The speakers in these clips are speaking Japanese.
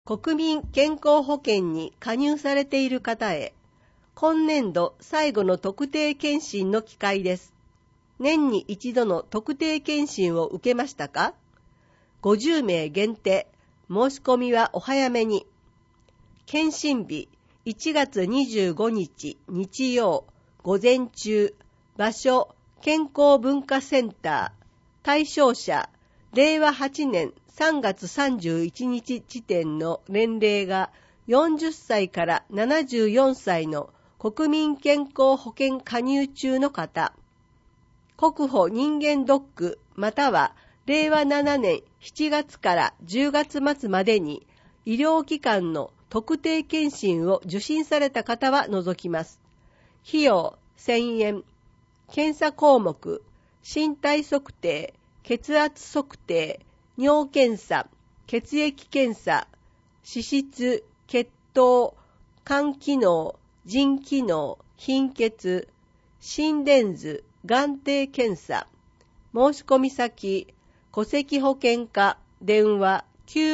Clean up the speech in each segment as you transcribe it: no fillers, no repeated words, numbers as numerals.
国民健康保険に加入されている方へ、今年度最後の特定健診の機会です。年に一度の特定健診を受けましたか？ 50 名限定、申し込みはお早めに。健診日、1月25日日曜、午前中、場所、健康文化センター、対象者、令和8年3月31日時点の年齢が40歳から74歳の国民健康保険加入中の方、国保人間ドックまたは令和7年7月から10月末までに医療機関の特定健診を受診された方は除きます。費用1000円。検査項目、身体測定、血圧測定、尿検査、血液検査、脂質、血糖、肝機能、腎機能、貧血、心電図、眼底検査。申し込み先、戸籍保険課、電話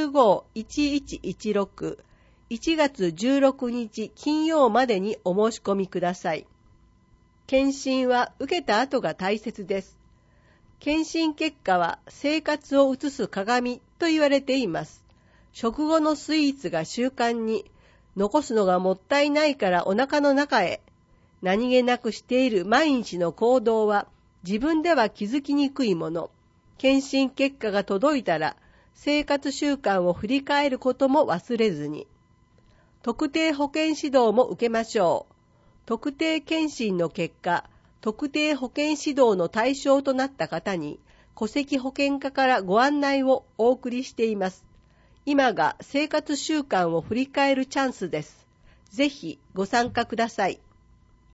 951116、1月16日金曜までにお申し込みください。検診は受けた後が大切です。検診結果は生活を映す鏡と言われています。食後のスイーツが習慣に、残すのがもったいないからお腹の中へ。何気なくしている毎日の行動は自分では気づきにくいもの。検診結果が届いたら生活習慣を振り返ることも忘れずに。特定保険指導も受けましょう。特定検診の結果、特定保険指導の対象となった方に戸籍保険課からご案内をお送りしています。今が生活習慣を振り返るチャンスです。ぜひご参加ください。